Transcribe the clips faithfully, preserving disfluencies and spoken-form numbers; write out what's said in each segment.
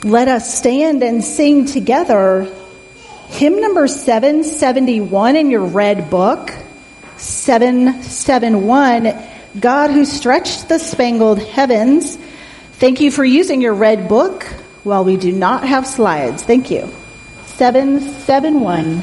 Let us stand and sing together hymn number seven seventy-one in your red book. seven seventy-one, God who stretched the spangled heavens. Thank you for using your red book while we do not have slides. Thank you. seven seventy-one.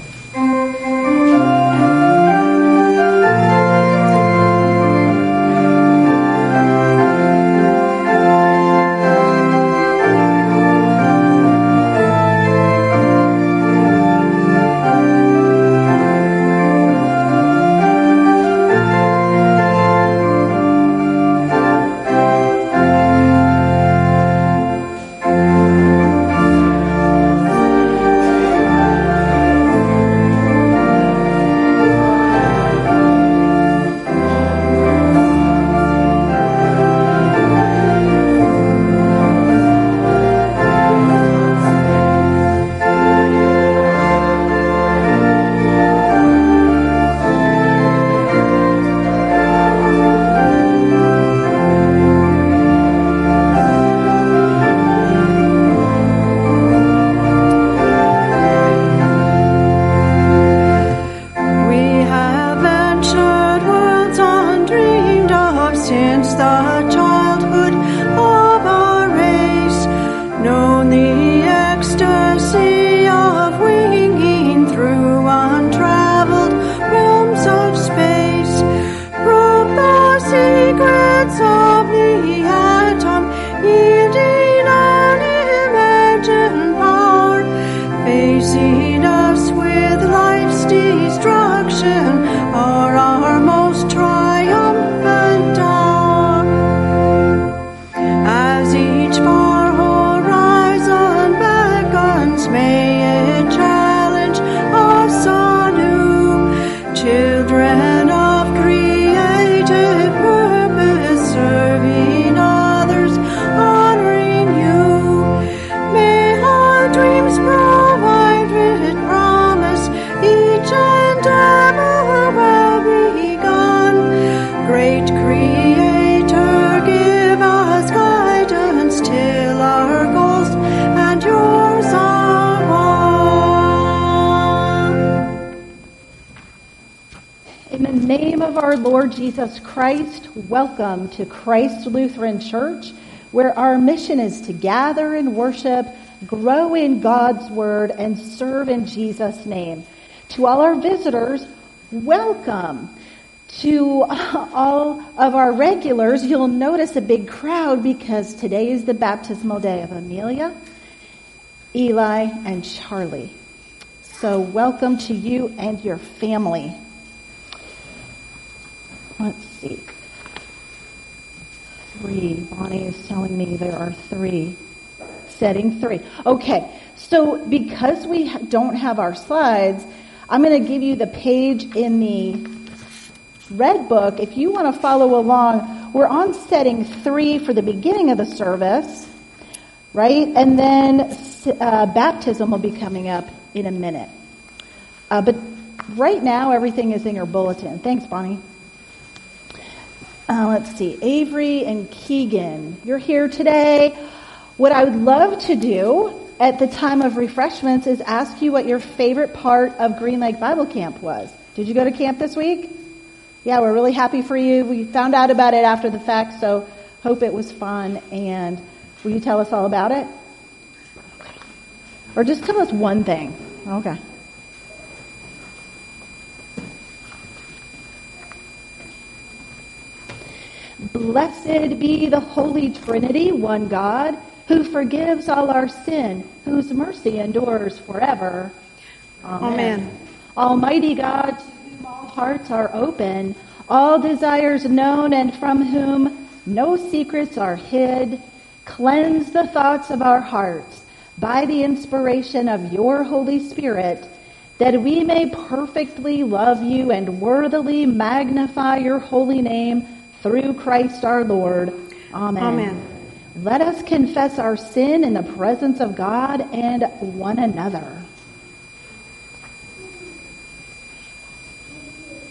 Jesus Christ, welcome to Christ Lutheran Church, where our mission is to gather and worship, grow in God's Word, and serve in Jesus' name. To all our visitors, welcome. To all of our regulars, you'll notice a big crowd because today is the baptismal day of Amelia, Eli, and Charlie. So welcome to you and your family. Let's see. Three. Bonnie is telling me there are three. Setting three. Okay. So because we don't have our slides, I'm going to give you the page in the red book. If you want to follow along, we're on setting three for the beginning of the service, right? And then uh, baptism will be coming up in a minute. Uh, but right now, everything is in your bulletin. Thanks, Bonnie. Uh, let's see, Avery and Keegan, you're here today. What I would love to do at the time of refreshments is ask you what your favorite part of Green Lake Bible Camp was. Did you go to camp this week? Yeah, we're really happy for you. We found out about it after the fact, so hope it was fun. And will you tell us all about it? Okay. Or just tell us one thing. Okay. Blessed be the Holy Trinity, one God, who forgives all our sin, whose mercy endures forever. Amen. Amen. Almighty God, to whom all hearts are open, all desires known, and from whom no secrets are hid, cleanse the thoughts of our hearts by the inspiration of your Holy Spirit, that we may perfectly love you and worthily magnify your holy name through Christ our Lord. Amen. Amen. Let us confess our sin in the presence of God and one another.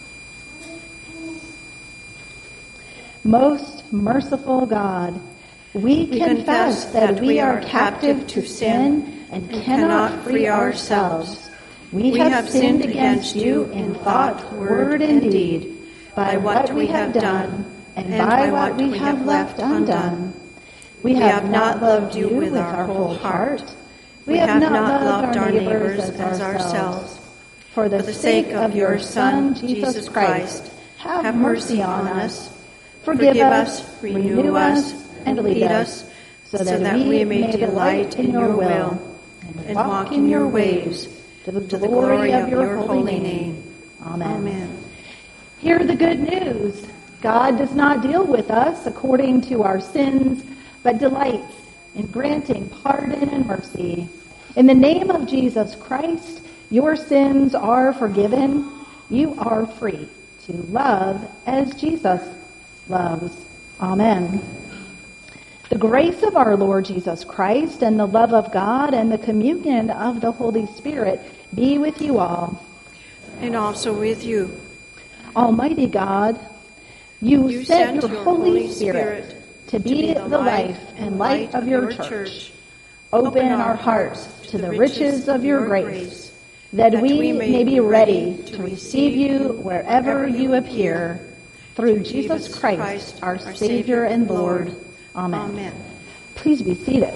Most merciful God, We confess that we are captive to sin and cannot free ourselves. We have sinned against you in thought, word, and deed, by what we have done and by what we have left undone. We have not loved you with our whole heart. We have not loved our neighbors as ourselves. For the sake of your Son, Jesus Christ, have mercy on us. Forgive us, renew us, and lead us, so that we may delight in your will and walk in your ways, to the glory of your holy name. Amen. Amen. Hear the good news. God does not deal with us according to our sins, but delights in granting pardon and mercy. In the name of Jesus Christ, your sins are forgiven. You are free to love as Jesus loves. Amen. The grace of our Lord Jesus Christ and the love of God and the communion of the Holy Spirit be with you all. And also with you. Almighty God, you, you sent your, your Holy, Holy Spirit, Spirit to, be to be the life and light of your church. church. Open our hearts to the riches of your grace, that we may be ready to receive you wherever you appear. Through Jesus Christ, our Savior and Lord. Amen. Amen. Please be seated.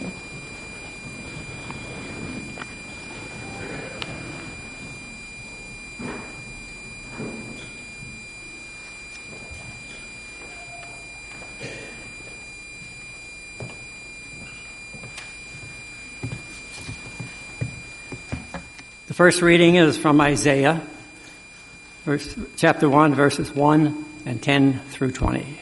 The first reading is from Isaiah, verse, chapter one, verses one and ten through twenty.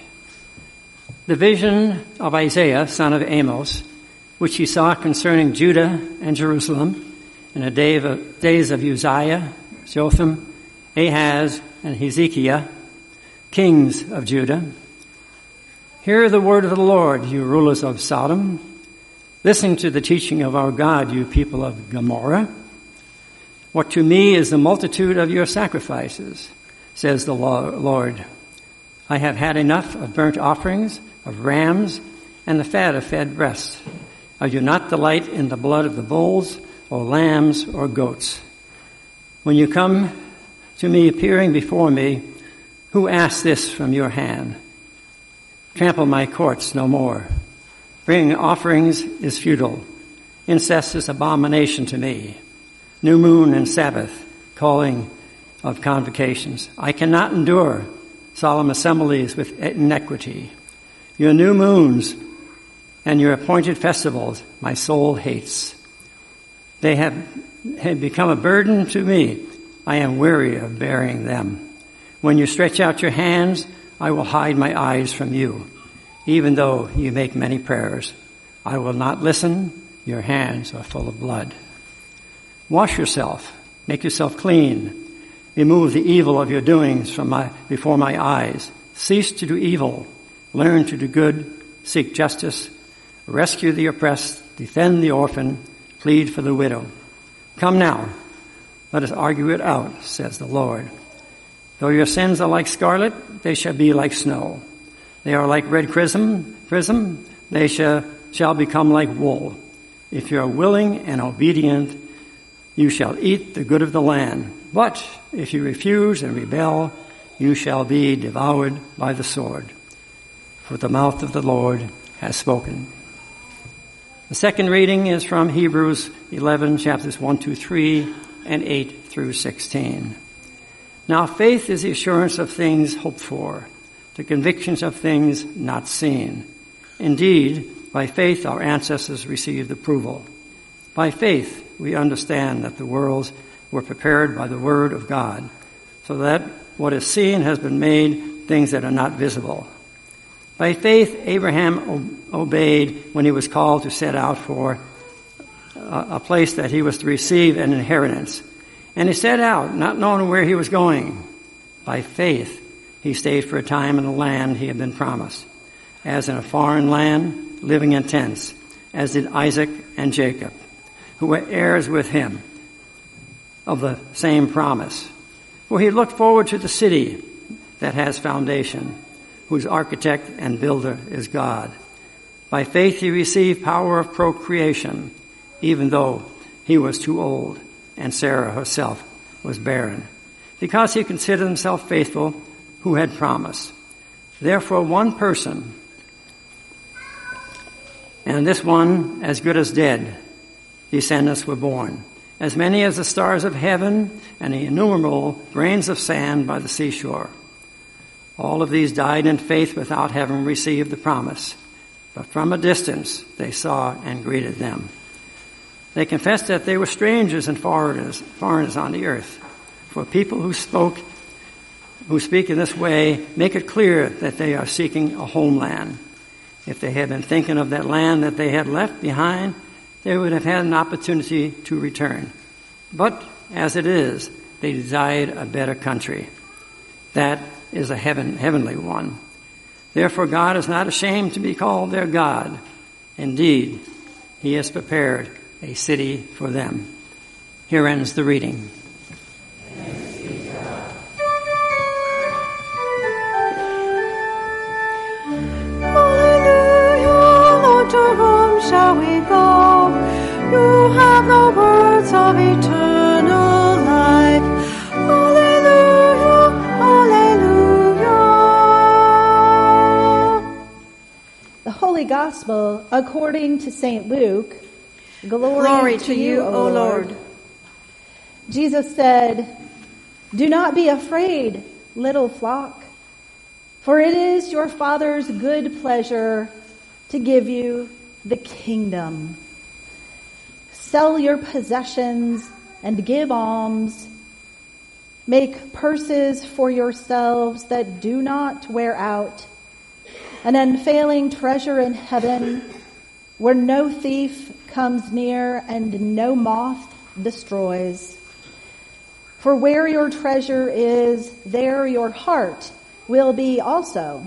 The vision of Isaiah, son of Amos, which he saw concerning Judah and Jerusalem in the day of, days of Uzziah, Jotham, Ahaz, and Hezekiah, kings of Judah. Hear the word of the Lord, you rulers of Sodom. Listen to the teaching of our God, you people of Gomorrah. What to me is the multitude of your sacrifices, says the Lord. I have had enough of burnt offerings, of rams, and the fat of fed breasts. I do not delight in the blood of the bulls, or lambs, or goats. When you come to me appearing before me, who asked this from your hand? Trample my courts no more. Bringing offerings is futile. Incest is abomination to me. New moon and Sabbath, calling of convocations. I cannot endure solemn assemblies with iniquity. Your new moons and your appointed festivals my soul hates. They have, have become a burden to me. I am weary of bearing them. When you stretch out your hands, I will hide my eyes from you. Even though you make many prayers, I will not listen. Your hands are full of blood. Wash yourself. Make yourself clean. Remove the evil of your doings from my, before my eyes. Cease to do evil. Learn to do good. Seek justice. Rescue the oppressed. Defend the orphan. Plead for the widow. Come now. Let us argue it out, says the Lord. Though your sins are like scarlet, they shall be like snow. They are like red chrism, prism. They shall, shall become like wool. If you are willing and obedient, you shall eat the good of the land. But if you refuse and rebel, you shall be devoured by the sword. For the mouth of the Lord has spoken. The second reading is from Hebrews eleven, chapters one to three, and eight through sixteen. Now faith is the assurance of things hoped for, the convictions of things not seen. Indeed, by faith our ancestors received approval. By faith we understand that the worlds were prepared by the word of God, so that what is seen has been made things that are not visible. By faith Abraham obeyed when he was called to set out for a place that he was to receive an inheritance. And he set out, not knowing where he was going. By faith he stayed for a time in the land he had been promised, as in a foreign land, living in tents, as did Isaac and Jacob, who were heirs with him of the same promise. For he looked forward to the city that has foundation, whose architect and builder is God. By faith he received power of procreation, even though he was too old, and Sarah herself was barren, because he considered himself faithful who had promised. Therefore one person, and this one as good as dead, descendants were born, as many as the stars of heaven and the innumerable grains of sand by the seashore. All of these died in faith without having received the promise, but from a distance they saw and greeted them. They confessed that they were strangers and foreigners, foreigners on the earth. For people who spoke, who speak in this way, make it clear that they are seeking a homeland. If they had been thinking of that land that they had left behind, they would have had an opportunity to return. But as it is, they desired a better country. That is a heaven, heavenly one. Therefore God is not ashamed to be called their God. Indeed, he has prepared a city for them. Here ends the reading. Thanks be to God. Hallelujah, Lord, to whom shall we go? You have the words of eternal life. Hallelujah, hallelujah. The Holy Gospel according to Saint Luke. Glory, Glory to, to you, you, O O Lord. Lord. Jesus said, "Do not be afraid, little flock, for it is your Father's good pleasure to give you the kingdom. Sell your possessions and give alms. Make purses for yourselves that do not wear out, an unfailing treasure in heaven, where no thief comes near and no moth destroys. For where your treasure is, there your heart will be also.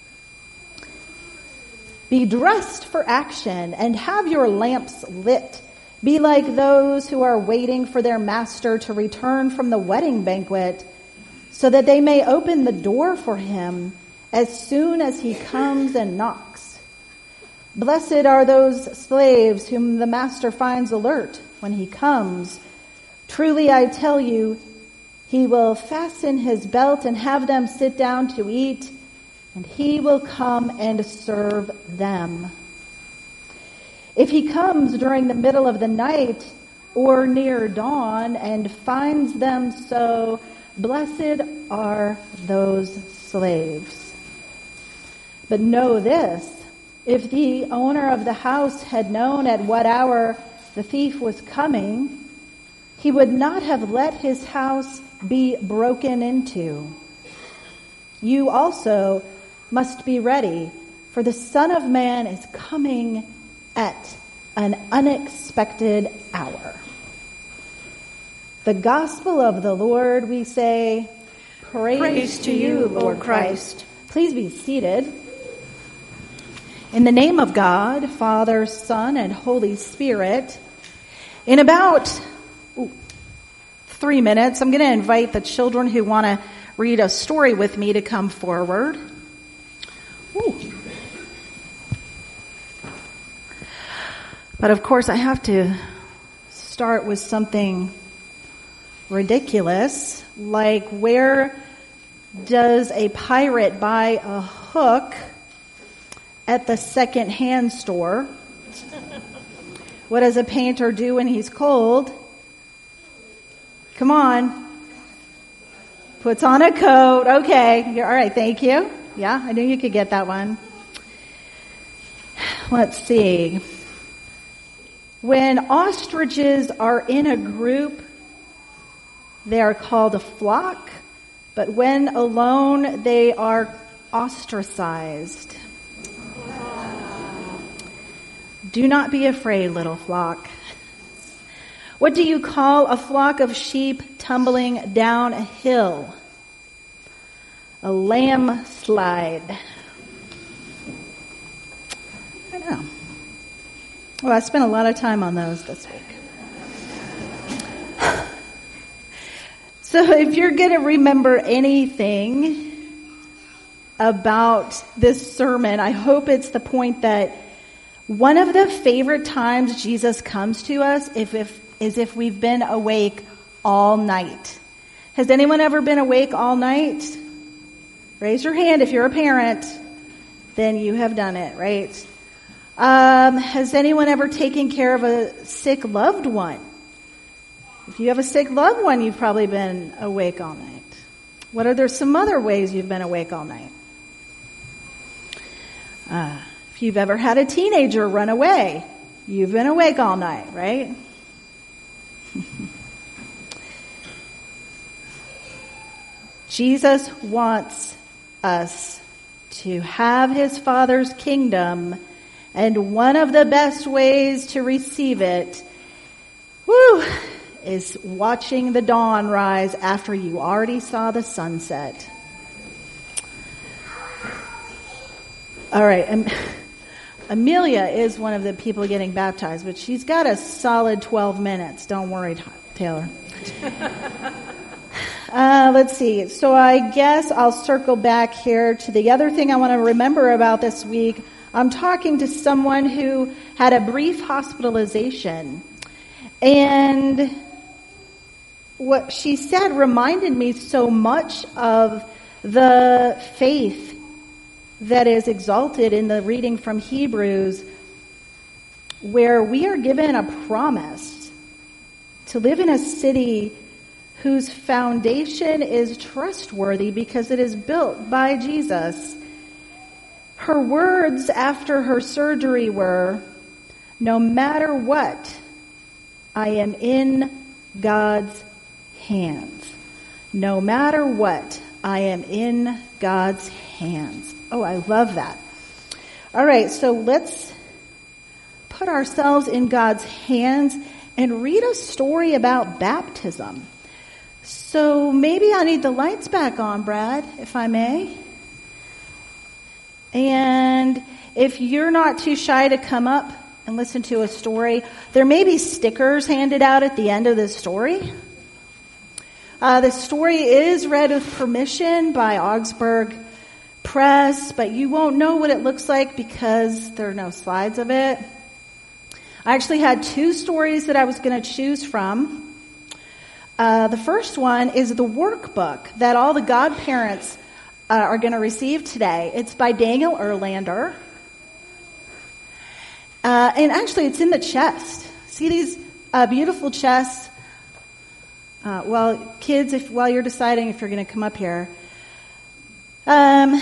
Be dressed for action and have your lamps lit. Be like those who are waiting for their master to return from the wedding banquet, so that they may open the door for him as soon as he comes and knocks. Blessed are those slaves whom the master finds alert when he comes. Truly I tell you, he will fasten his belt and have them sit down to eat, and he will come and serve them. If he comes during the middle of the night or near dawn and finds them so, blessed are those slaves. But know this, if the owner of the house had known at what hour the thief was coming, he would not have let his house be broken into. You also must be ready, for the Son of Man is coming at an unexpected hour." The Gospel of the Lord, we say, praise, Praise to you, Lord Christ. Please be seated. In the name of God, Father, Son, and Holy Spirit, in about ooh, three minutes, I'm going to invite the children who want to read a story with me to come forward. Ooh. But of course, I have to start with something ridiculous, like where does a pirate buy a hook at the second-hand store? What does a painter do when he's cold? Come on. Puts on a coat. Okay. You're, all right. Thank you. Yeah, I knew you could get that one. Let's see. When ostriches are in a group, they are called a flock, but when alone, they are ostracized. Do not be afraid, little flock. What do you call a flock of sheep tumbling down a hill? A landslide. I know. Well, I spent a lot of time on those this week. So if you're going to remember anything about this sermon, I hope it's the point that One of the favorite times Jesus comes to us if, if, is if we've been awake all night. Has anyone ever been awake all night? Raise your hand if you're a parent. Then you have done it, right? Um, has anyone ever taken care of a sick loved one? If you have a sick loved one, you've probably been awake all night. What are there some other ways you've been awake all night? Uh, if you've ever had a teenager run away, you've been awake all night, right? Jesus wants us to have his Father's kingdom, and one of the best ways to receive it, woo, is watching the dawn rise after you already saw the sunset. All right, um, Amelia is one of the people getting baptized, but she's got a solid twelve minutes. Don't worry, Taylor. Uh, let's see. So I guess I'll circle back here to the other thing I want to remember about this week. I'm talking to someone who had a brief hospitalization. And what she said reminded me so much of the faith that is exalted in the reading from Hebrews, where we are given a promise to live in a city whose foundation is trustworthy because it is built by Jesus. Her words after her surgery were, "No matter what, I am in God's hands. No matter what, I am in God's hands." Oh, I love that. All right, so let's put ourselves in God's hands and read a story about baptism. So maybe I need the lights back on, Brad, if I may. And if you're not too shy to come up and listen to a story, there may be stickers handed out at the end of this story. Uh, the story is read with permission by Augsburg Press, but you won't know what it looks like because there are no slides of it. I actually had two stories that I was going to choose from. Uh, the first one is the workbook that all the godparents uh, are going to receive today. It's by Daniel Erlander. Uh, and actually, it's in the chest. See these uh, beautiful chests? Uh, well, kids, if while you're deciding if you're going to come up here, um,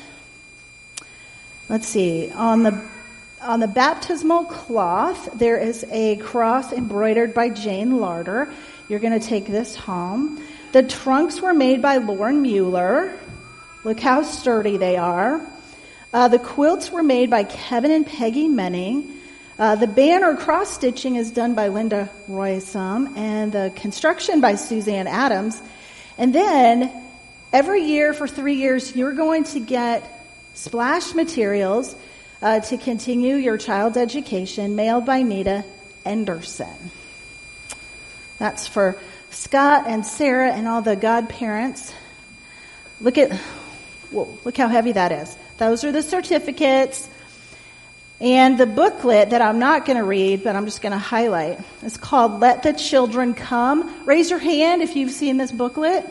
let's see. On the on the baptismal cloth, there is a cross embroidered by Jane Larder. You're going to take this home. The trunks were made by Lauren Mueller. Look how sturdy they are. Uh, the quilts were made by Kevin and Peggy Menning. Uh, the banner cross-stitching is done by Linda Roysum, and the construction by Suzanne Adams. And then, every year for three years, you're going to get splash materials uh, to continue your child's education, mailed by Nita Enderson. That's for Scott and Sarah and all the godparents. Look at, whoa, look how heavy that is. Those are the certificates. And the booklet that I'm not going to read, but I'm just going to highlight, is called Let the Children Come. Raise your hand if you've seen this booklet.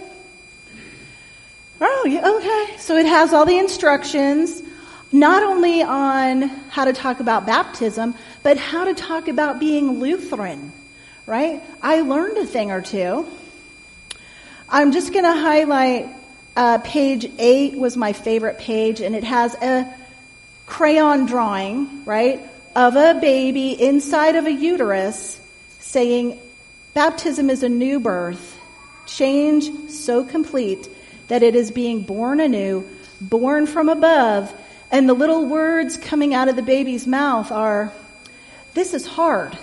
Oh, yeah, okay. So it has all the instructions, not only on how to talk about baptism, but how to talk about being Lutheran. Right? I learned a thing or two. I'm just going to highlight uh, page eight was my favorite page, and it has a crayon drawing, right, of a baby inside of a uterus saying, baptism is a new birth, change so complete that it is being born anew, born from above, and the little words coming out of the baby's mouth are, "This is hard."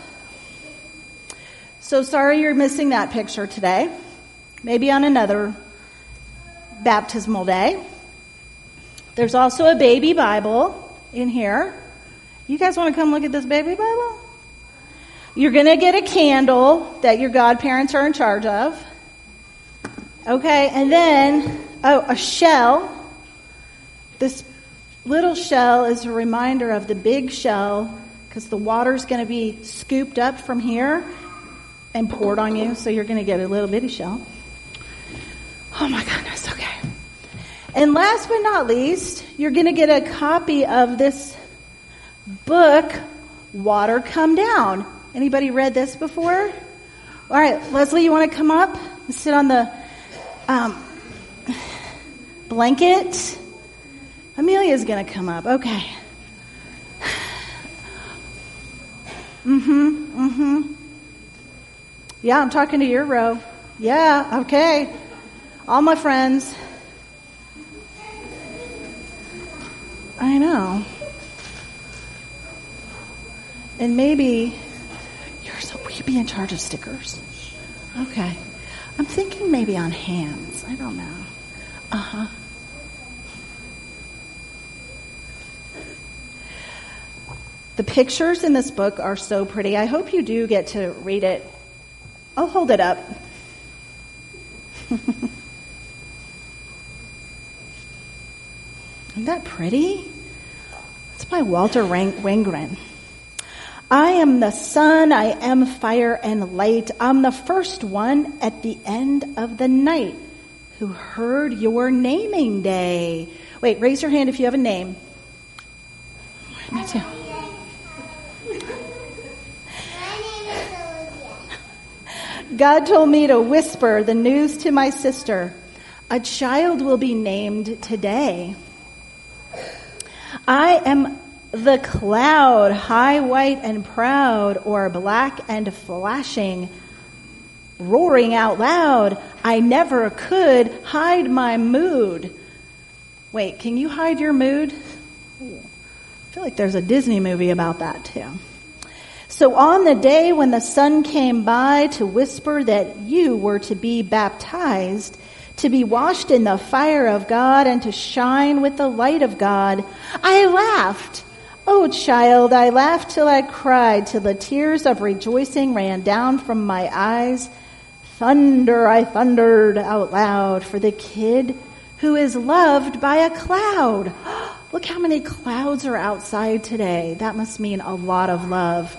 So sorry you're missing that picture today. Maybe on another baptismal day. There's also a baby Bible in here. You guys want to come look at this baby Bible? You're going to get a candle that your godparents are in charge of. Okay, and then oh, a shell. This little shell is a reminder of the big shell because the water's going to be scooped up from here and poured on you, so you're going to get a little bitty shell. Oh my goodness, okay. And last but not least, you're going to get a copy of this book, Water Come Down. Anybody read this before? All right, Leslie, you want to come up and sit on the um, blanket? Amelia's going to come up. Okay. Mm-hmm, mm-hmm. Yeah, I'm talking to your row. Yeah, okay. All my friends. I know. And maybe you're so, will you be in charge of stickers? Okay. I'm thinking maybe on hands. I don't know. Uh-huh. The pictures in this book are so pretty. I hope you do get to read it. I'll hold it up. Isn't that pretty? It's by Walter Wangerin. I am the sun, I am fire and light. I'm the first one at the end of the night who heard your naming day. Wait, raise your hand if you have a name. Me too. God told me to whisper the news to my sister. A child will be named today. I am the cloud, high, white, and proud, or black and flashing, roaring out loud. I never could hide my mood. Wait, can you hide your mood? I feel like there's a Disney movie about that too. So on the day when the sun came by to whisper that you were to be baptized, to be washed in the fire of God and to shine with the light of God, I laughed. Oh, child, I laughed till I cried, till the tears of rejoicing ran down from my eyes. Thunder, I thundered out loud for the kid who is loved by a cloud. Look how many clouds are outside today. That must mean a lot of love.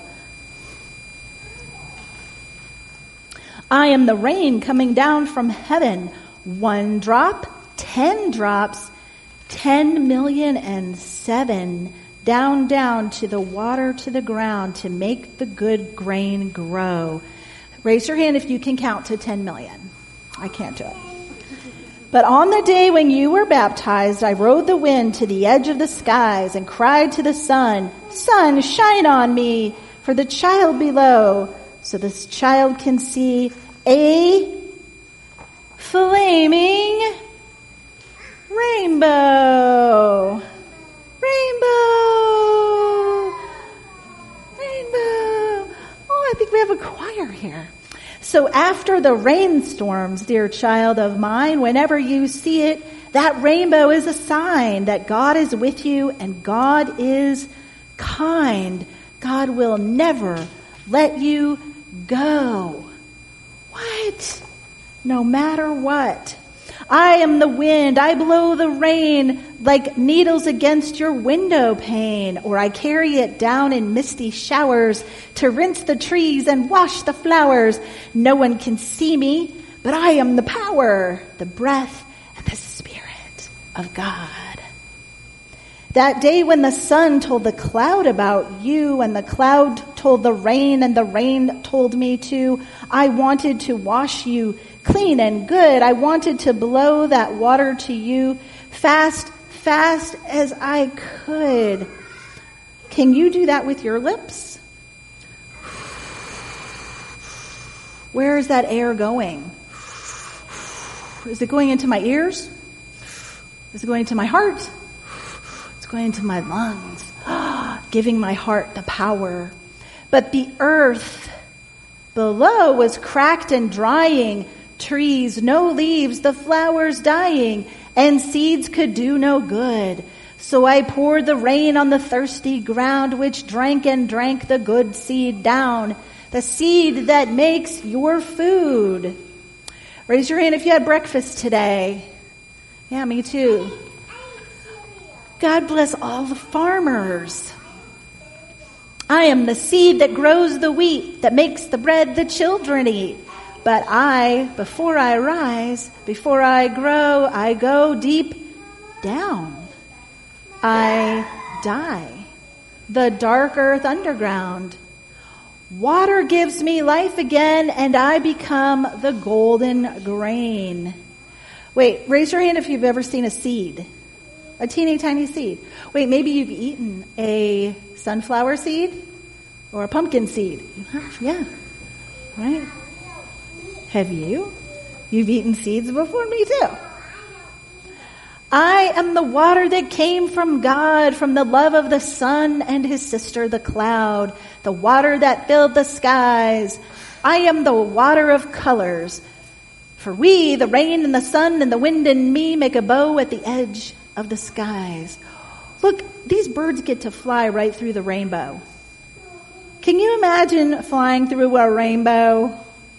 I am the rain coming down from heaven. One drop, ten drops, ten million and seven, down, down to the water, to the ground, to make the good grain grow. Raise your hand if you can count to ten million. I can't do it. But on the day when you were baptized, I rode the wind to the edge of the skies and cried to the sun, Sun, shine on me, for the child below, so this child can see a flaming rainbow. Rainbow. Rainbow. Oh, I think we have a choir here. So after the rainstorms, dear child of mine, whenever you see it, that rainbow is a sign that God is with you and God is kind. God will never let you go. What? No matter what. I am the wind. I blow the rain like needles against your window pane, or I carry it down in misty showers to rinse the trees and wash the flowers. No one can see me, but I am the power, the breath, and the Spirit of God. That day when the sun told the cloud about you, and the cloud told the rain, and the rain told me too, I wanted to wash you clean and good. I wanted to blow that water to you fast, fast as I could. Can you do that with your lips? Where is that air going? Is it going into my ears? Is it going into my heart? It's going into my lungs, giving my heart the power. But the earth below was cracked and drying. Trees, no leaves, the flowers dying, and seeds could do no good. So I poured the rain on the thirsty ground, which drank and drank the good seed down, the seed that makes your food. Raise your hand if you had breakfast today. Yeah, me too. God bless all the farmers. I am the seed that grows the wheat, that makes the bread the children eat. But I, before I rise, before I grow, I go deep down. I die. The dark earth underground. Water gives me life again, and I become the golden grain. Wait, raise your hand if you've ever seen a seed. A teeny tiny seed. Wait, maybe you've eaten a sunflower seed or a pumpkin seed. You have? Yeah. Right? Have you? You've eaten seeds before? Me too. I am the water that came from God, from the love of the sun and his sister, the cloud, the water that filled the skies. I am the water of colors. For we, the rain and the sun and the wind and me, make a bow at the edge of the skies. Look, these birds get to fly right through the rainbow. Can you imagine flying through a rainbow?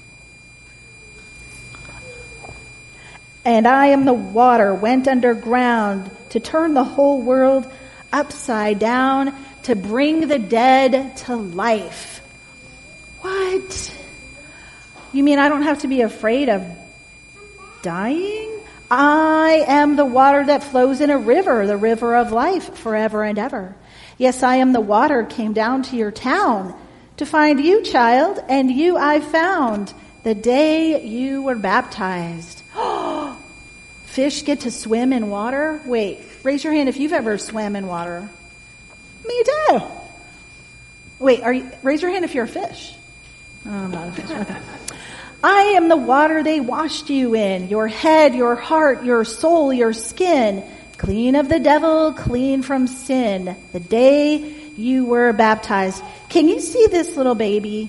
And I am the water went underground to turn the whole world upside down, to bring the dead to life. What? You mean I don't have to be afraid of dying? I am the water that flows in a river, the river of life forever and ever. Yes, I am the water came down to your town to find you, child, and you I found the day you were baptized. Fish get to swim in water? Wait, raise your hand if you've ever swam in water. Me too. Wait, are you, raise your hand if you're a fish. Oh, I'm not a fish. Okay. I am the water they washed you in, your head, your heart, your soul, your skin, clean of the devil, clean from sin, the day you were baptized. Can you see this little baby?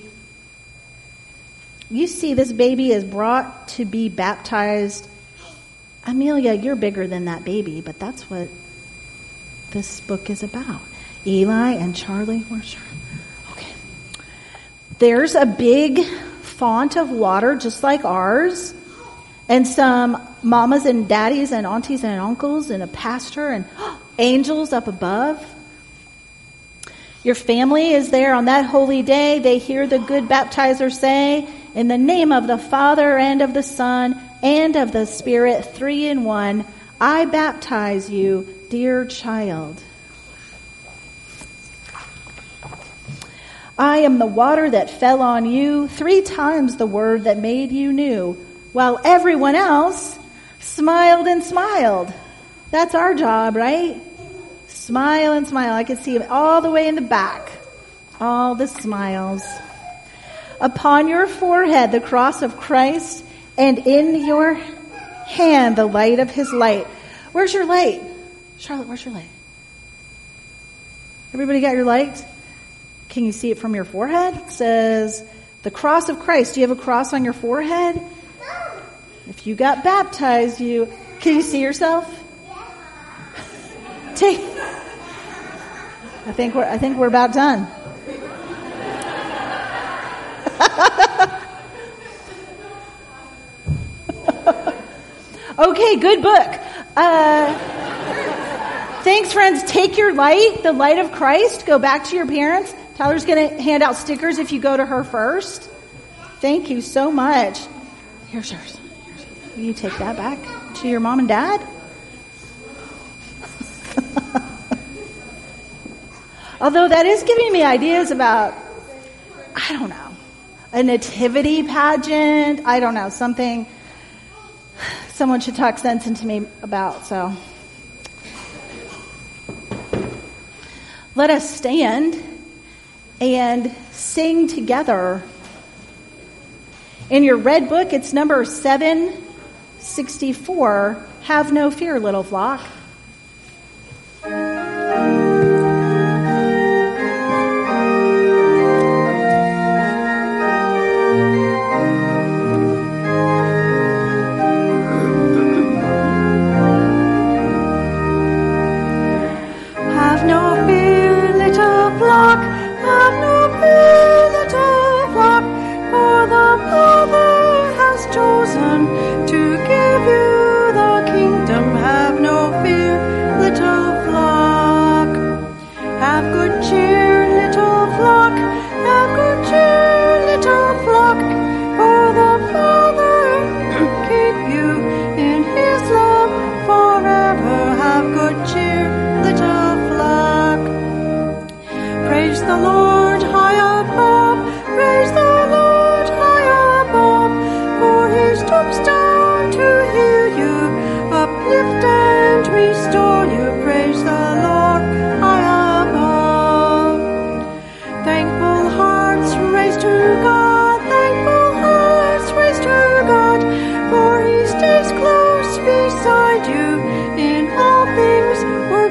You see this baby is brought to be baptized. Amelia, you're bigger than that baby, but that's what this book is about. Eli and Charlie, where's Charlie? Okay. There's a big font of water just like ours, and some mamas and daddies and aunties and uncles and a pastor and angels up above. Your family is there on that holy day. They hear the good baptizer say, in the name of the Father and of the Son and of the Spirit, three in one, I baptize you, dear child. I am the water that fell on you, three times the word that made you new, while everyone else smiled and smiled. That's our job, right? Smile and smile. I can see it all the way in the back. All the smiles. Upon your forehead, the cross of Christ, and in your hand, the light of his light. Where's your light? Charlotte, where's your light? Everybody got your light? Can you see it from your forehead? It says, the cross of Christ. Do you have a cross on your forehead? If you got baptized, you, can you see yourself? Take, I think we're, I think we're about done. Okay, good book. Uh, thanks, friends. Take your light, the light of Christ. Go back to your parents. Tyler's going to hand out stickers if you go to her first. Thank you so much. Here's yours. Will you take that back to your mom and dad? Although that is giving me ideas about, I don't know, a nativity pageant. I don't know, something someone should talk sense into me about. So let us stand and sing together. In your red book, it's number seven sixty-four. Have no fear, little flock. To give you the kingdom, have no fear.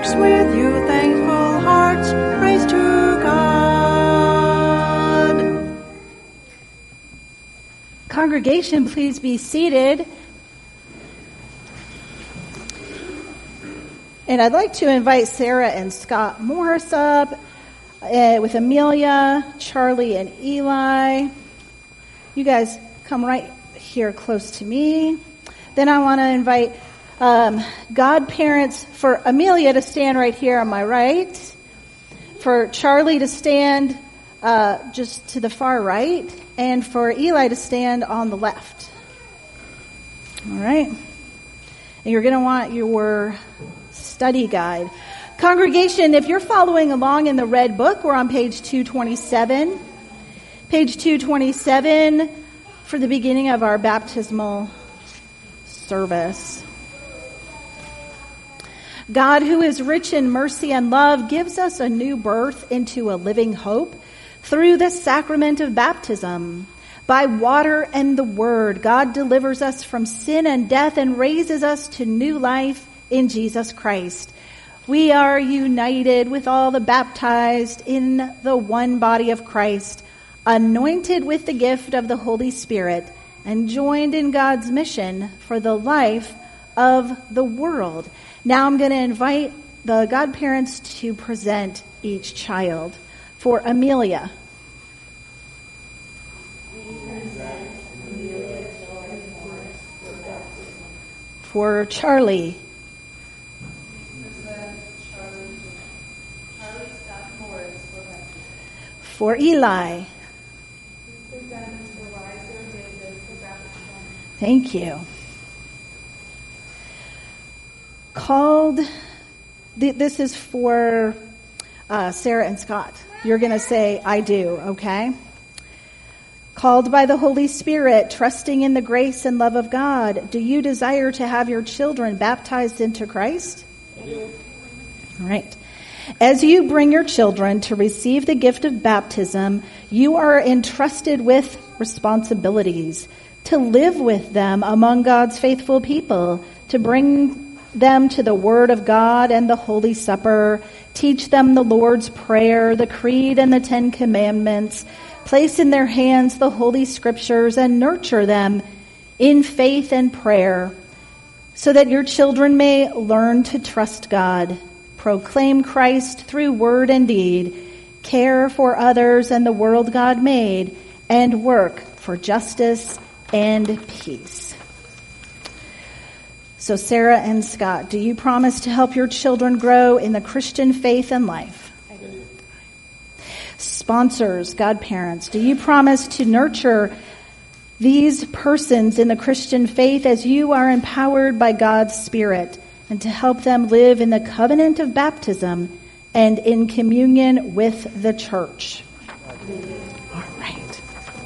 mix with you thankful hearts, praise to God. Congregation, please be seated. And I'd like to invite Sarah and Scott Morris up uh, with Amelia, Charlie, and Eli. You guys come right here close to me. Then I want to invite um, godparents for Amelia to stand right here on my right, for Charlie to stand uh, just to the far right, and for Eli to stand on the left. All right. And you're going to want your study guide. Congregation, if you're following along in the red book, we're on page two twenty-seven. Page two twenty-seven for the beginning of our baptismal service. God, who is rich in mercy and love, gives us a new birth into a living hope through the sacrament of baptism. By water and the word, God delivers us from sin and death and raises us to new life in Jesus Christ. We are united with all the baptized in the one body of Christ, anointed with the gift of the Holy Spirit, and joined in God's mission for the life of the world. Now I'm going to invite the godparents to present each child. For Amelia. For Charlie. For Eli. Thank you. Called, this is for uh, Sarah and Scott. You're going to say, I do, okay? Called by the Holy Spirit, trusting in the grace and love of God, do you desire to have your children baptized into Christ? I do. All right. As you bring your children to receive the gift of baptism, you are entrusted with responsibilities to live with them among God's faithful people, to bring them to the Word of God and the Holy Supper, teach them the Lord's Prayer, the Creed, and the Ten Commandments, place in their hands the Holy Scriptures, and nurture them in faith and prayer, so that your children may learn to trust God, proclaim Christ through word and deed, care for others and the world God made, and work for justice and peace. So Sarah and Scott, do you promise to help your children grow in the Christian faith and life? I do. Sponsors, godparents, do you promise to nurture these persons in the Christian faith as you are empowered by God's Spirit, and to help them live in the covenant of baptism and in communion with the church? All right.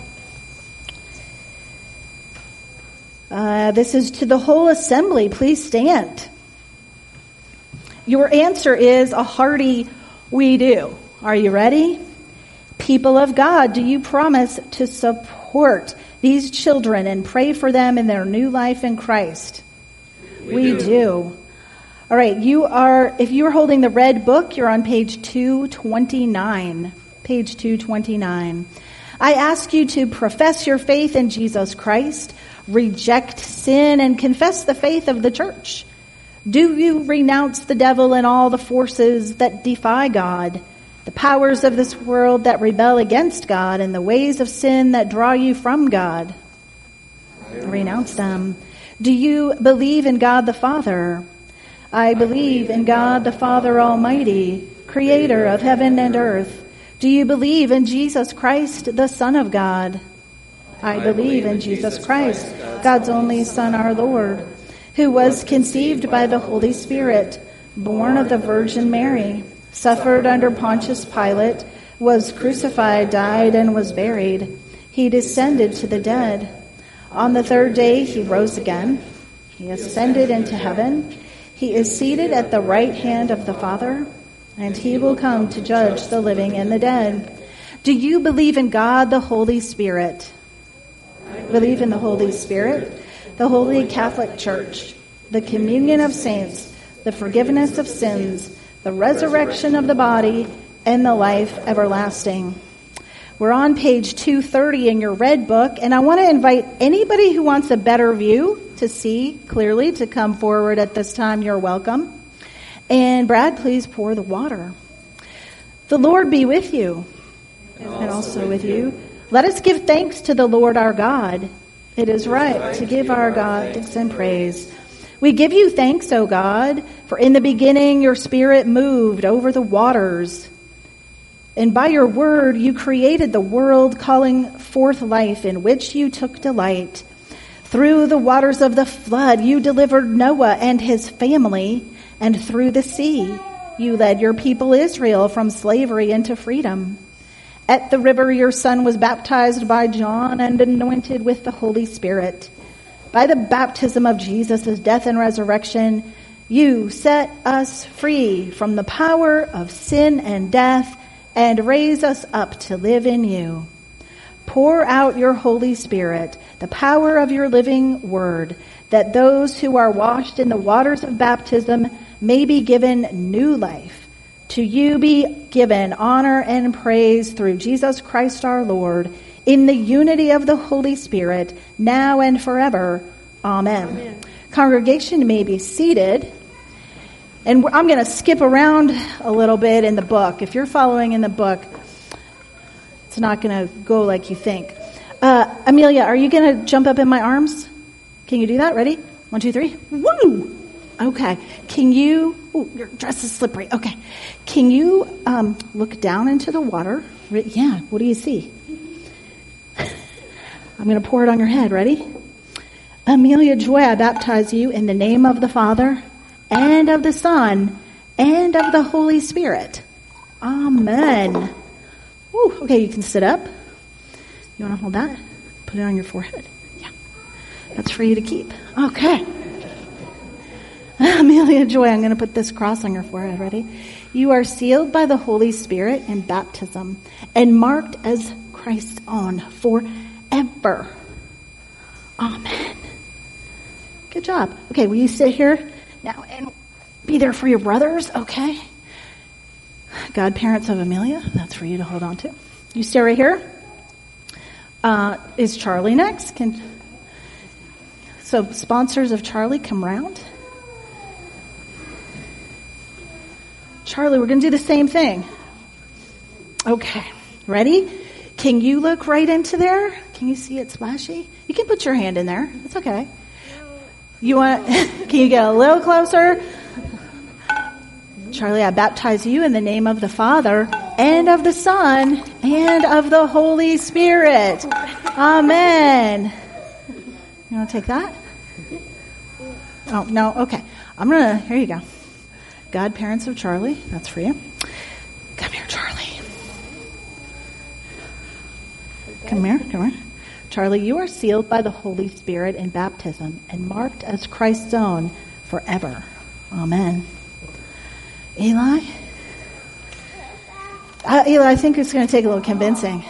Uh, this is to the whole assembly. Please stand. Your answer is a hearty, we do. Are you ready? People of God, do you promise to support these children and pray for them in their new life in Christ? We, we do. do. All right, you are, if you're holding the red book, you're on page two twenty-nine. Page two twenty-nine. I ask you to profess your faith in Jesus Christ, reject sin, and confess the faith of the church. Do you renounce the devil and all the forces that defy God, the powers of this world that rebel against God, and the ways of sin that draw you from God? Renounce them. Do you believe in God the Father? I believe in God the Father Almighty, creator of heaven and earth. Do you believe in Jesus Christ, the Son of God? I believe in Jesus Christ, God's only Son, our Lord, who was conceived by the Holy Spirit, born of the Virgin Mary, suffered under Pontius Pilate, was crucified, died, and was buried. He descended to the dead. On the third day he rose again. He ascended into heaven. He is seated at the right hand of the Father, and he will come to judge the living and the dead. Do you believe in God, the Holy Spirit? I believe in the Holy Spirit, the Holy Catholic Church, the communion of saints, the forgiveness of sins, the resurrection of the body, and the life everlasting. We're on page two thirty in your red book, and I want to invite anybody who wants a better view to see clearly to come forward at this time. You're welcome. And Brad, please pour the water. The Lord be with you, and also, and also with you. Let us give thanks to the Lord our God. It is right to give our God thanks and praise. We give you thanks, O God, for in the beginning your Spirit moved over the waters. And by your word you created the world, calling forth life in which you took delight. Through the waters of the flood you delivered Noah and his family, and through the sea you led your people Israel from slavery into freedom. At the river your son was baptized by John and anointed with the Holy Spirit. By the baptism of Jesus' death and resurrection, you set us free from the power of sin and death and raise us up to live in you. Pour out your Holy Spirit, the power of your living word, that those who are washed in the waters of baptism may be given new life. To you be given honor and praise through Jesus Christ our Lord, in the unity of the Holy Spirit, now and forever. Amen. Amen. Congregation may be seated. And I'm going to skip around a little bit in the book. If you're following in the book, it's not going to go like you think. Uh, Amelia, are you going to jump up in my arms? Can you do that? Ready? One, two, three. Woo! Okay. Can you... Oh, your dress is slippery. Okay. Can you um, look down into the water? Yeah. What do you see? I'm going to pour it on your head. Ready? Amelia Joy, I baptize you in the name of the Father, and of the Son, and of the Holy Spirit. Amen. Woo, okay, you can sit up. You want to hold that? Put it on your forehead. Yeah. That's for you to keep. Okay. Amelia Joy, I'm going to put this cross on your forehead. Ready? You are sealed by the Holy Spirit in baptism and marked as Christ's own forever. Amen. Good job. Okay, will you sit here now and be there for your brothers? Okay. Godparents of Amelia, that's for you to hold on to. You stay right here. Uh, is Charlie next? Can So sponsors of Charlie, come round. Charlie, we're going to do the same thing. Okay, ready? Can you look right into there? Can you see it splashy? You can put your hand in there. It's okay. You want? Can you get a little closer? Charlie, I baptize you in the name of the Father and of the Son and of the Holy Spirit. Amen. You want to take that? Oh, no. Okay. I'm going to, here you go. Godparents of Charlie, that's for you. Come here, Charlie. Come here, come here. Charlie, you are sealed by the Holy Spirit in baptism and marked as Christ's own forever. Amen. Eli? Uh, Eli, I think it's going to take a little convincing.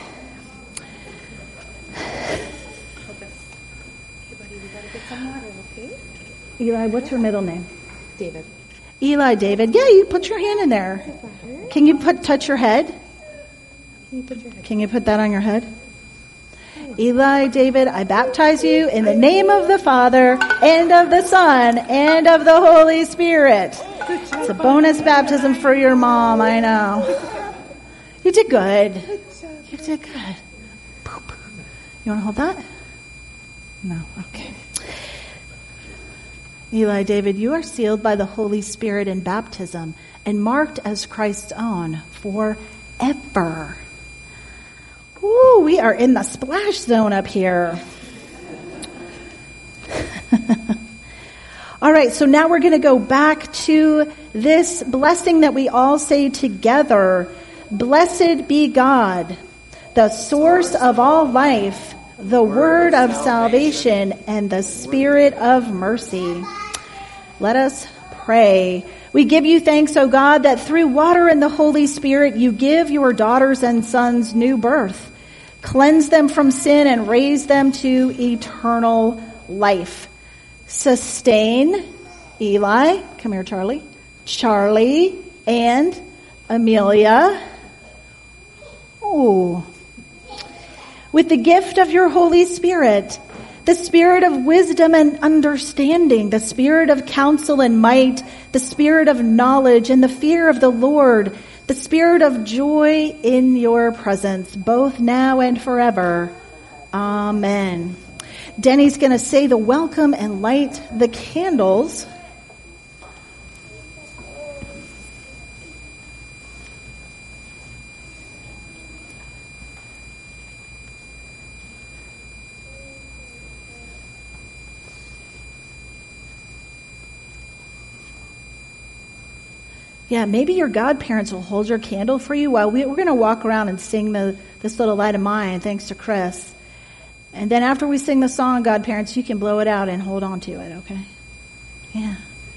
Eli, what's your middle name? David. Eli David. Yeah, you put your hand in there. Can you put touch your head? Can you put your head? Can you put that on your head? Eli David, I baptize you in the name of the Father and of the Son and of the Holy Spirit. It's a bonus baptism for your mom, I know. You did good. You did good. Boop. You want to hold that? No, okay. Eli David, you are sealed by the Holy Spirit in baptism and marked as Christ's own forever. Ooh, we are in the splash zone up here. All right, so now we're going to go back to this blessing that we all say together. Blessed be God, the source of all life, the word of salvation, and the spirit of mercy. Let us pray. We give you thanks, O God, that through water and the Holy Spirit you give your daughters and sons new birth. Cleanse them from sin and raise them to eternal life. Sustain Eli, come here, Charlie, Charlie, and Amelia. Oh, with the gift of your Holy Spirit, the spirit of wisdom and understanding, the spirit of counsel and might, the spirit of knowledge and the fear of the Lord, the spirit of joy in your presence, both now and forever. Amen. Denny's going to say the welcome and light the candles. Yeah, maybe your godparents will hold your candle for you while we, we're going to walk around and sing the This Little Light of Mine, thanks to Chris. And then after we sing the song, godparents, you can blow it out and hold on to it, okay? Yeah.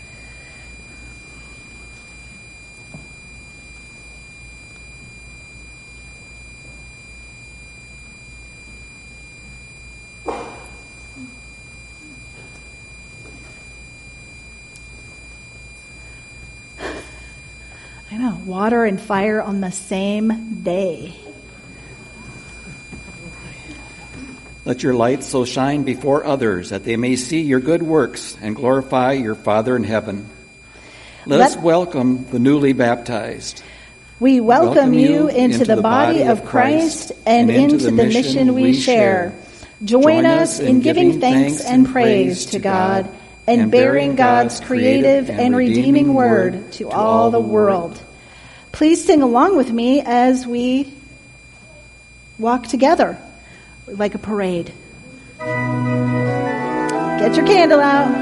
I know, water and fire on the same day. Let your light so shine before others that they may see your good works and glorify your Father in heaven. Let, Let us welcome the newly baptized. We welcome, welcome you into, into the, the body of Christ and, and into, into the, the mission we share. Join, Join us in giving thanks and praise to God and bearing God's creative and redeeming word to all the world. Please sing along with me as we walk together like a parade. Get your candle out.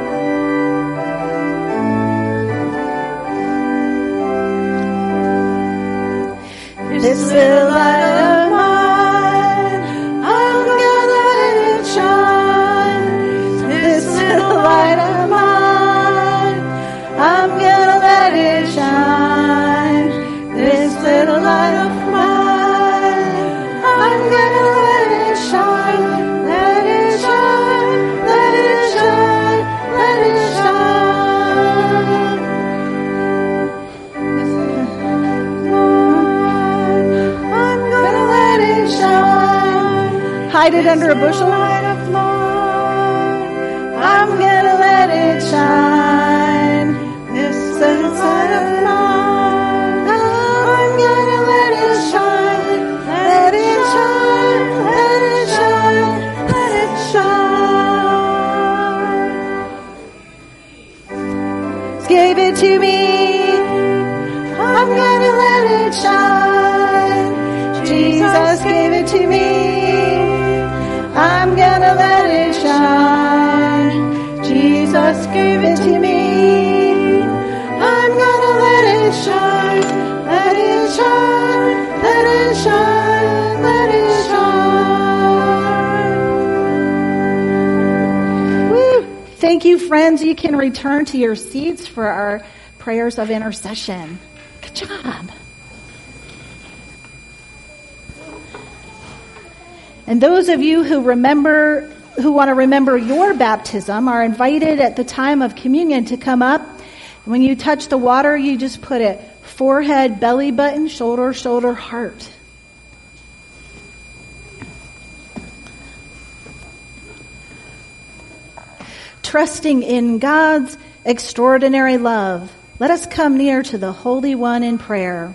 This little light of mine, I'm gonna let it shine. This little light of mine, I'm gonna let it shine. This little light of mine, I'm gonna let it shine. Let it shine, let it shine, let it shine. I'm gonna let it shine. Hide it under a bushel. I'm gonna let it shine. This little light of mine, I'm gonna let it shine. Let it shine, let it shine, let it shine. Gave it to me. I'm gonna let it shine. Jesus gave it to me. I'm gonna let it shine. Jesus gave it to me. I'm gonna let it shine. Let it shine. Let it shine. Let it shine. Woo! Thank you, friends. You can return to your seats for our prayers of intercession. Good job. And those of you who remember, who want to remember your baptism are invited at the time of communion to come up. When you touch the water, you just put it forehead, belly button, shoulder, shoulder, heart. Trusting in God's extraordinary love, let us come near to the Holy One in prayer.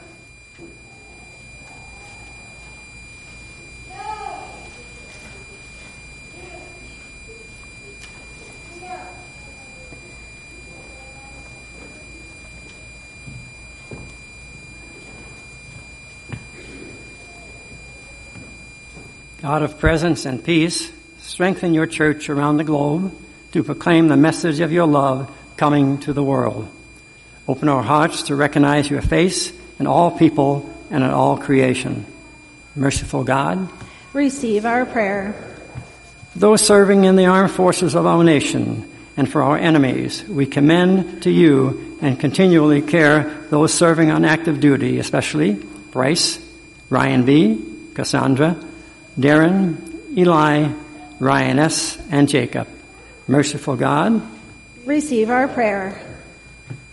God of presence and peace, strengthen your church around the globe to proclaim the message of your love coming to the world. Open our hearts to recognize your face in all people and in all creation. Merciful God, receive our prayer. Those serving in the armed forces of our nation and for our enemies, we commend to you and continually care those serving on active duty, especially Bryce, Ryan B., Cassandra, Darren, Eli, Ryan S., and Jacob. Merciful God, receive our prayer.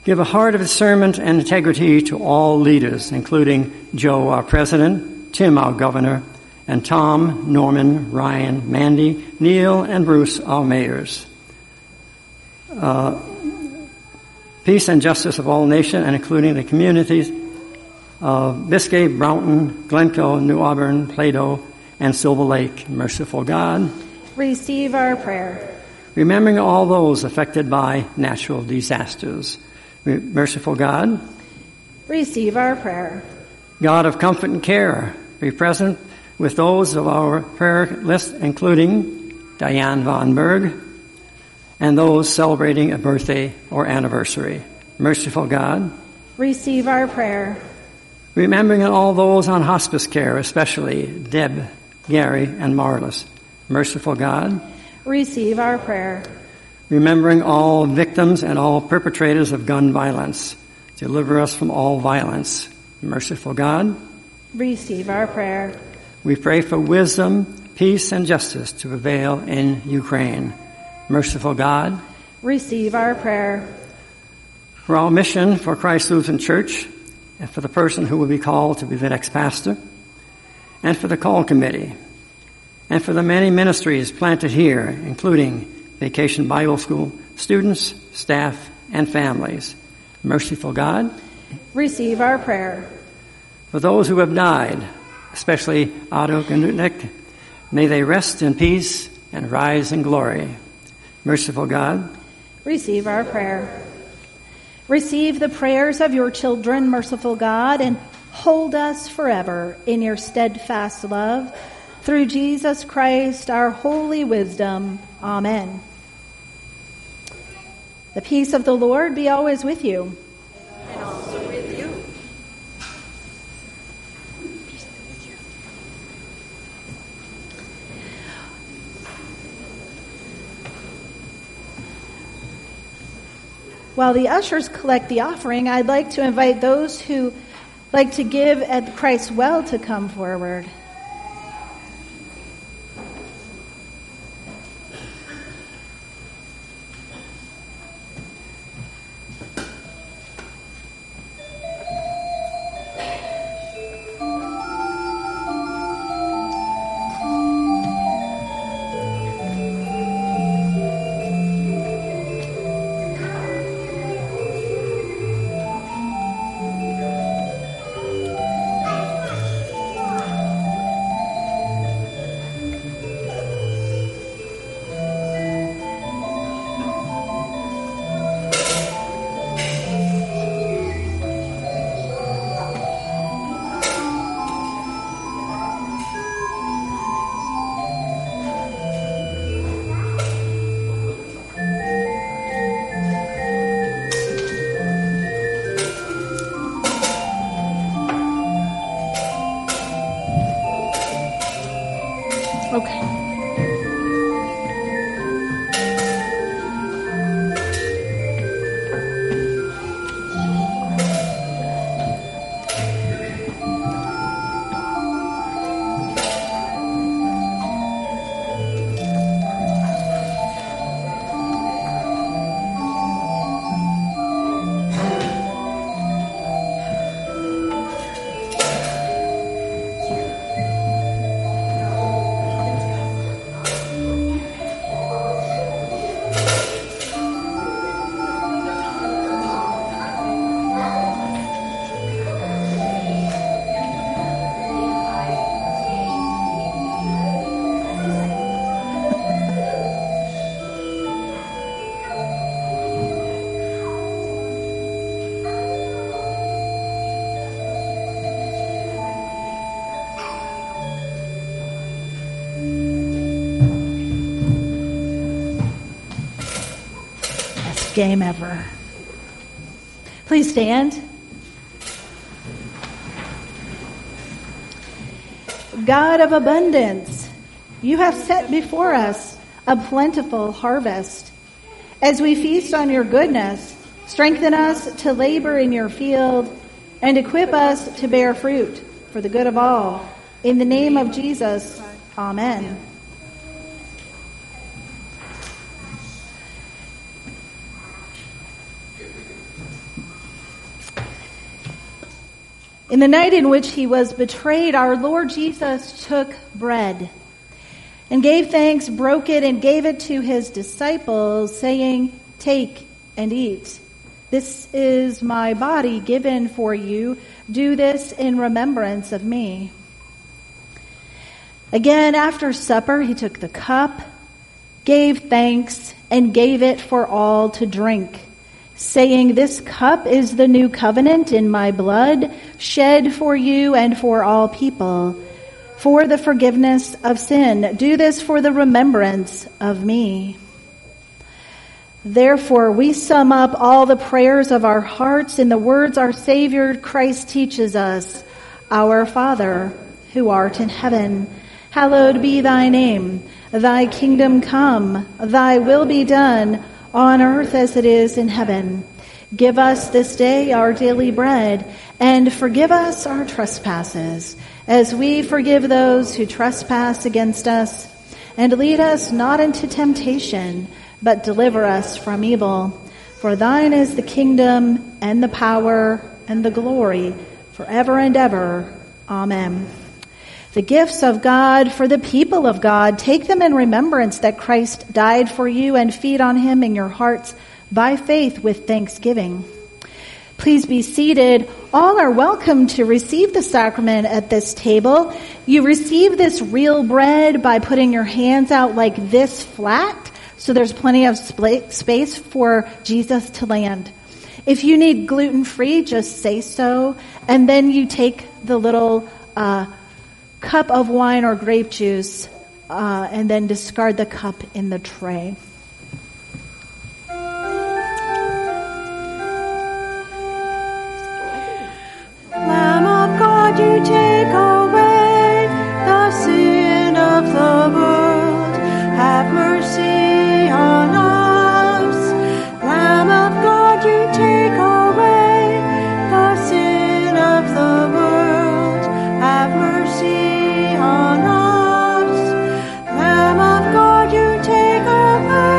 Give a heart of discernment and integrity to all leaders, including Joe, our president, Tim, our governor, and Tom, Norman, Ryan, Mandy, Neil, and Bruce, our mayors. Uh, peace and justice of all nations, and including the communities of Biscay, Broughton, Glencoe, New Auburn, Plato, and Silver Lake. Merciful God, receive our prayer. Remembering all those affected by natural disasters. Merciful God, receive our prayer. God of comfort and care, be present with those of our prayer list, including Diane Von Berg, and those celebrating a birthday or anniversary. Merciful God, receive our prayer. Remembering all those on hospice care, especially Deb, Gary, and Marlis. Merciful God, receive our prayer. Remembering all victims and all perpetrators of gun violence. Deliver us from all violence. Merciful God, receive our prayer. We pray for wisdom, peace, and justice to prevail in Ukraine. Merciful God, receive our prayer. For our mission for Christ Lutheran Church, and for the person who will be called to be the next pastor, and for the call committee, and for the many ministries planted here, including Vacation Bible School, students, staff, and families. Merciful God, receive our prayer. For those who have died, especially Otto Gnutnik, may they rest in peace and rise in glory. Merciful God, receive our prayer. Receive the prayers of your children, merciful God, and hold us forever in your steadfast love. Through Jesus Christ, our holy wisdom. Amen. The peace of the Lord be always with you. And also with you. While the ushers collect the offering, I'd like to invite those who like to give at Christ's well to come forward. Okay. Game ever. Please stand. God of abundance, you have set before us a plentiful harvest. As we feast on your goodness, strengthen us to labor in your field and equip us to bear fruit for the good of all. In the name of Jesus, amen. In the night in which he was betrayed, our Lord Jesus took bread and gave thanks, broke it, and gave it to his disciples, saying, "Take and eat. This is my body given for you. Do this in remembrance of me." Again, after supper, he took the cup, gave thanks, and gave it for all to drink, saying, "This cup is the new covenant in my blood, shed for you and for all people, for the forgiveness of sin. Do this for the remembrance of me." Therefore, we sum up all the prayers of our hearts in the words our Savior Christ teaches us. Our Father, who art in heaven, hallowed be thy name. Thy kingdom come, thy will be done, on earth as it is in heaven. Give us this day our daily bread, and forgive us our trespasses, as we forgive those who trespass against us. And lead us not into temptation, but deliver us from evil. For thine is the kingdom, and the power, and the glory, forever and ever. Amen. The gifts of God for the people of God, take them in remembrance that Christ died for you, and feed on him in your hearts by faith with thanksgiving. Please be seated. All are welcome to receive the sacrament at this table. You receive this real bread by putting your hands out like this flat, so there's plenty of space for Jesus to land. If you need gluten-free, just say so, and then you take the little uh, cup of wine or grape juice, uh, and then discard the cup in the tray. Lamb of God, you take away the sin of the world. Have mercy on us. Lamb of God, you take away the sin of the world. Have mercy on us. Lamb of God, you take away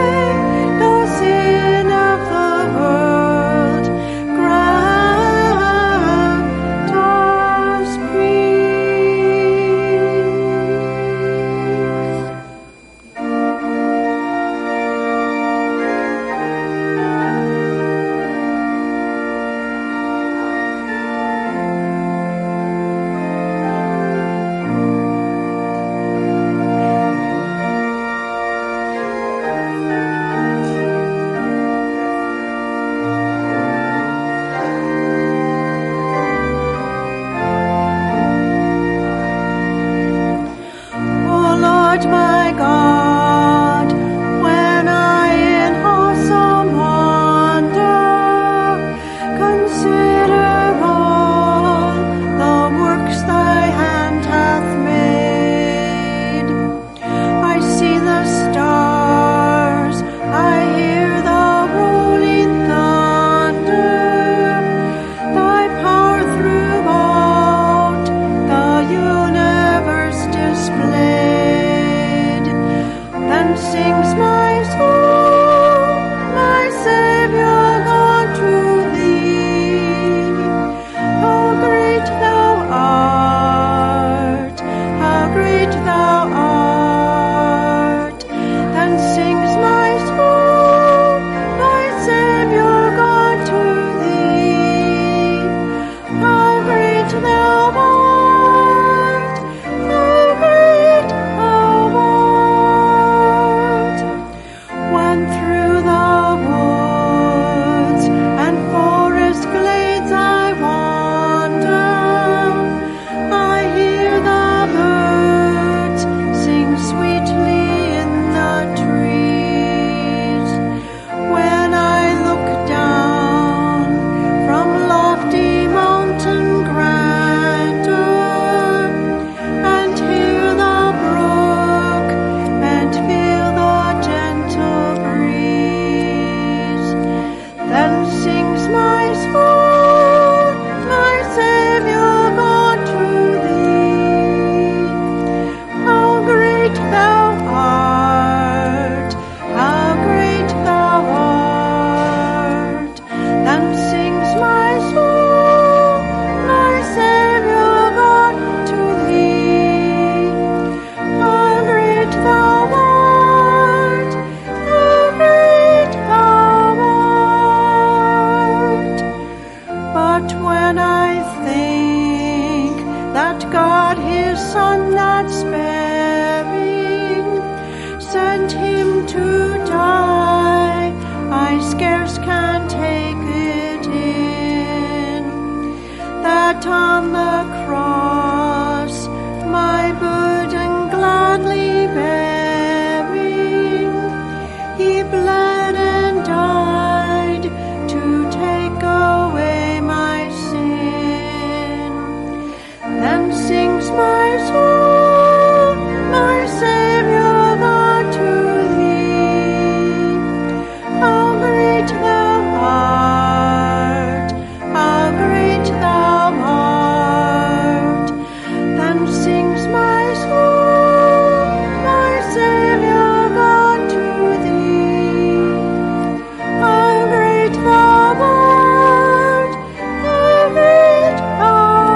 scarce can take it in, that on the cross my burden gladly bearing, he bled and died to take away my sin. Then sings my soul, my Savior God, to thee. How great thou art, how great thou art. Then sings my soul, my Savior God, to thee. How great thou art, how great thou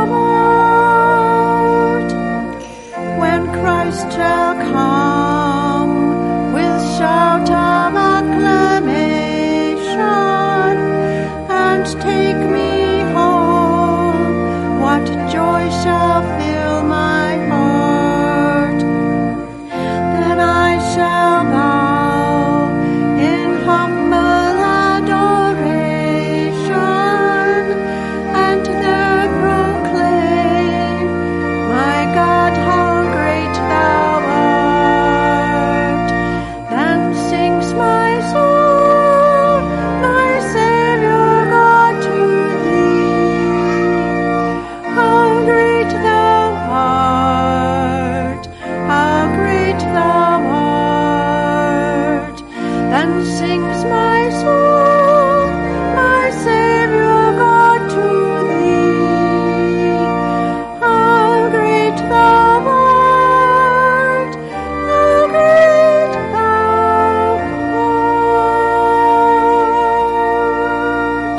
art. When Christ shall come with shout of acclamation and take me home, what joy shall fill my heart. Then I shall bow in humble adoration and there proclaim, my God, how great thou art. Then sings my soul, my Savior God, to thee. How great thou art, how great thou art. Then sings my soul, my Savior God, to thee. How great thou art, how great thou art.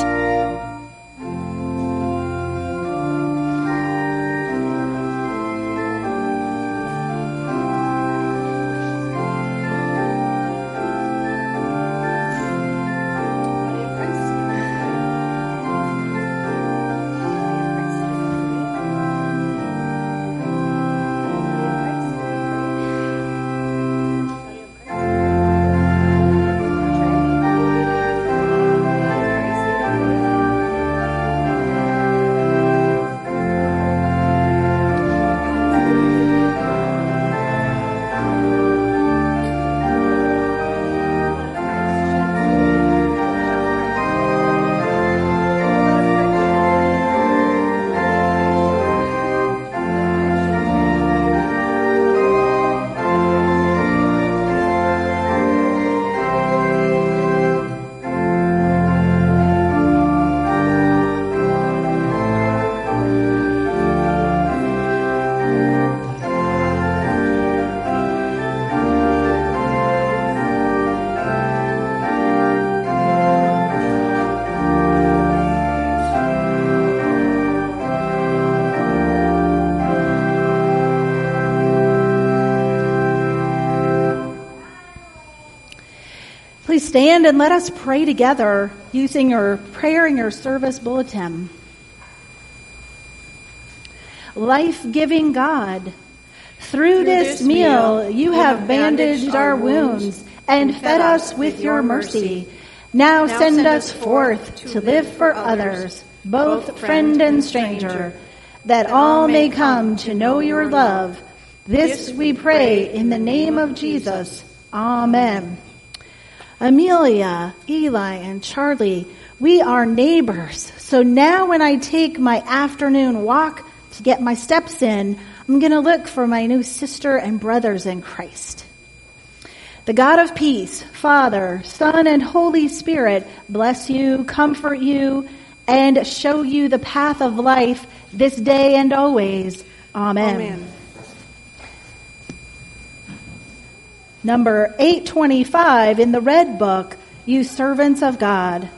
Please stand and let us pray together using your prayer in your service bulletin. Life-giving God, through this meal you have bandaged our wounds and fed us with your mercy. Now send us forth to live for others, both friend and stranger, that all may come to know your love. This we pray in the name of Jesus. Amen. Amelia, Eli, and Charlie, we are neighbors. So now when I take my afternoon walk to get my steps in, I'm going to look for my new sister and brothers in Christ. The God of peace, Father, Son, and Holy Spirit, bless you, comfort you, and show you the path of life this day and always. Amen. Amen. Number eight twenty-five in the Red Book, you servants of God.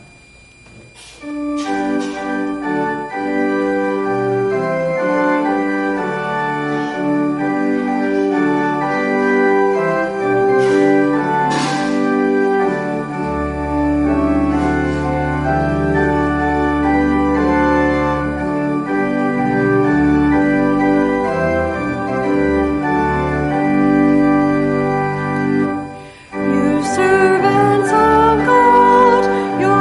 You servants of God, your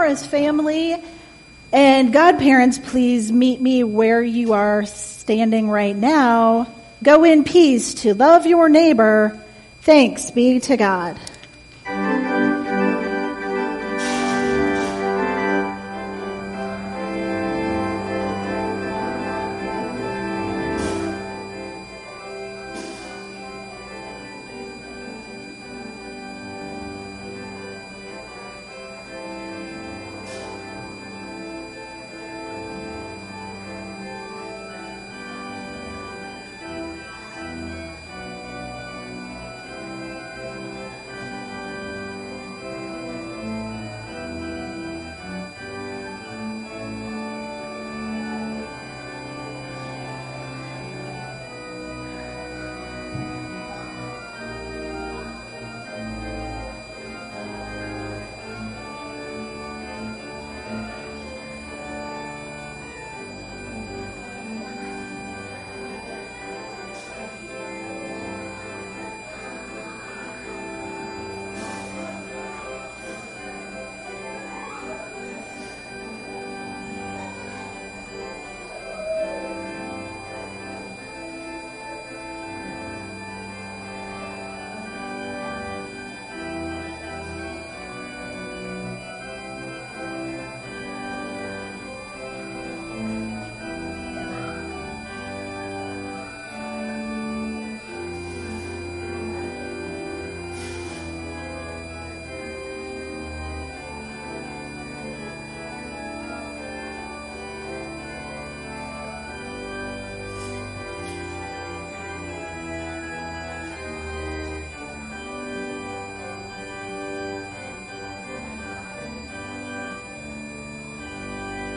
as family and godparents, please meet me where you are standing right now. Go in peace to love your neighbor. Thanks be to God.